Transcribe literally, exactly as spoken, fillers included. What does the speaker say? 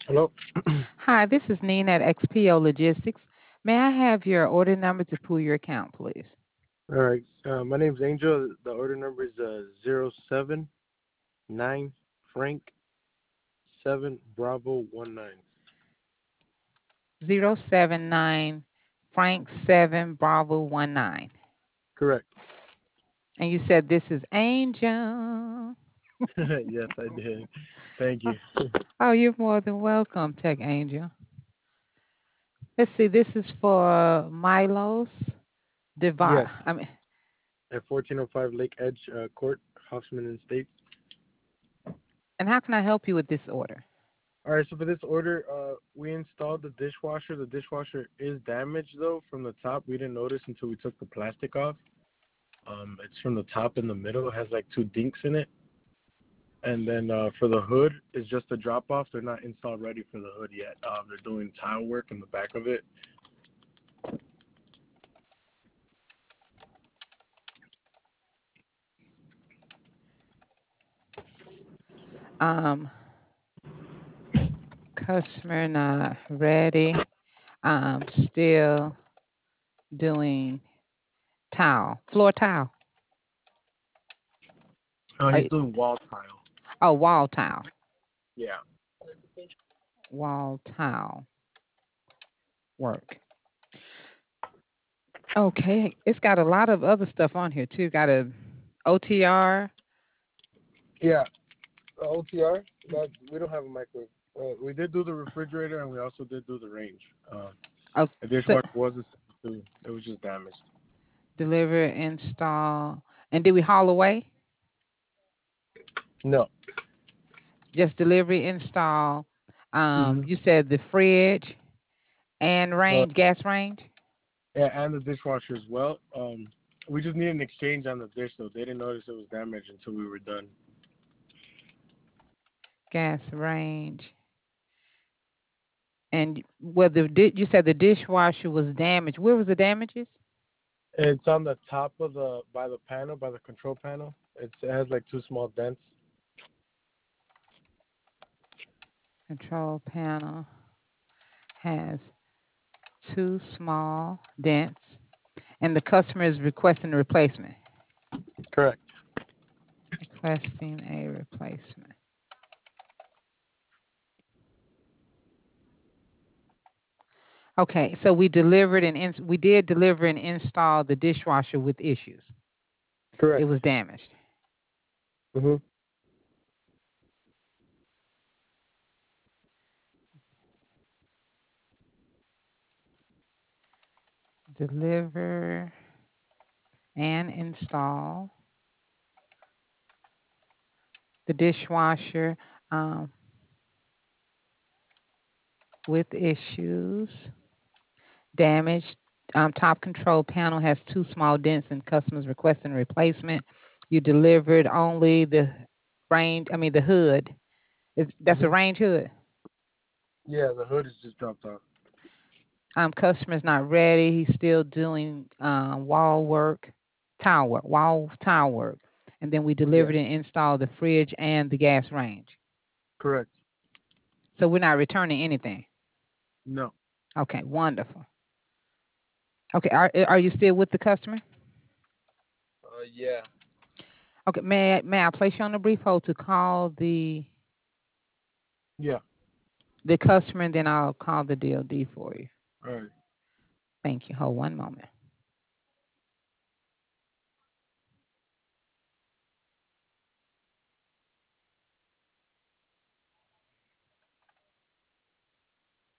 Hello. Hi, this is Nina at X P O Logistics. May I have your order number to pull your account, please? All right. Uh, my name's Angel. The order number is uh, zero seven nine Frank seven Bravo one nine. Zero seven nine Frank seven Bravo one nine. Correct. And you said this is Angel. Yes, I did. Thank you. Oh, you're more than welcome, Tech Angel. Let's see, this is for Milos Yes, Devar. I mean, at fourteen oh five Lake Edge uh, Court, Hoffman and State. and how can I help you with this order? All right. So for this order, uh, we installed the dishwasher. The dishwasher is damaged though from the top. We didn't notice until we took the plastic off. Um, it's from the top in the middle. It has like two dinks in it. And then uh, for the hood, it's just a drop off. They're not install ready for the hood yet. Um, they're doing tile work in the back of it. Um, Customer not ready. Um, still doing tile, floor tile. Uh, Are he's you, doing wall tile. oh, wall tile, Yeah. wall tile work. Okay, it's got a lot of other stuff on here too. Got a O T R. Yeah. Uh, O T R. That we don't have a microwave. Uh, we did do the refrigerator and we also did do the range. Uh, Oh, the so dishwasher was a too. It was just damaged. deliver, install, and did we haul away? No. Just delivery, install. Um, Mm-hmm. you said the fridge and Uh, range, gas range, yeah, and the dishwasher as well. Um, we just need an exchange on the dish though. They didn't notice it was damaged until we were done. gas range, and where the di- you said the dishwasher was damaged. Where was the damages? It's on the top of the by the panel, by the control panel. It's, it has like two small dents. Control panel has two small dents, and the customer is requesting a replacement. Correct. Requesting a replacement. Okay, so we delivered and ins- we did deliver and install the dishwasher with issues. It Correct. was damaged. Mm-hmm. Deliver and install the dishwasher um, with issues. Damaged. Um, top control panel has two small dents and customers requesting a replacement. You delivered only the range, I mean, the hood. Is, that's a Mm-hmm. range hood. Yeah, the hood is just dropped off. Um, customer's not ready. He's still doing um, wall work, tile work, wall tile work. And then we Yeah. delivered and installed the fridge and the gas range. Correct. So we're not returning anything. No. Okay, wonderful. Okay, are, are you still with the customer? Uh, yeah. Okay, may I, may I place you on a brief hold to call the Yeah. the customer, and then I'll call the D O D for you. All right. Thank you. Hold one moment.